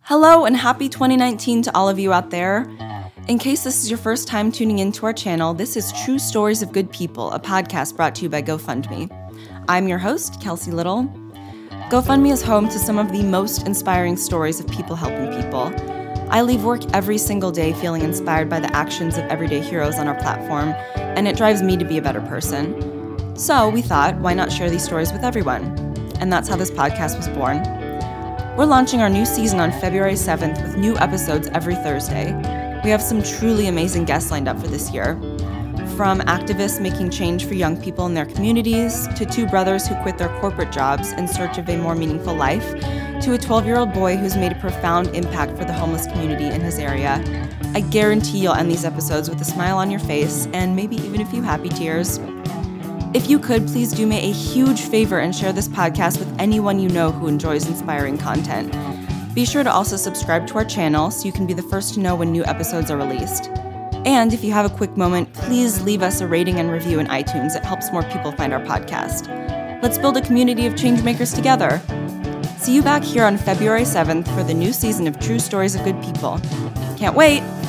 Hello and happy 2019 to all of you out there. In case this is your first time tuning into our channel, this is True Stories of Good People, a podcast brought to you by GoFundMe. I'm your host, Kelsey Little. GoFundMe is home to some of the most inspiring stories of people helping people. I leave work every single day feeling inspired by the actions of everyday heroes on our platform, and it drives me to be a better person. So we thought, why not share these stories with everyone? And that's how this podcast was born. We're launching our new season on February 7th with new episodes every Thursday. We have some truly amazing guests lined up for this year. From activists making change for young people in their communities, to two brothers who quit their corporate jobs in search of a more meaningful life, to a 12-year-old boy who's made a profound impact for the homeless community in his area. I guarantee you'll end these episodes with a smile on your face and maybe even a few happy tears. If you could, please do me a huge favor and share this podcast with anyone you know who enjoys inspiring content. Be sure to also subscribe to our channel so you can be the first to know when new episodes are released. And if you have a quick moment, please leave us a rating and review in iTunes. It helps more people find our podcast. Let's build a community of changemakers together. See you back here on February 7th for the new season of True Stories of Good People. Can't wait!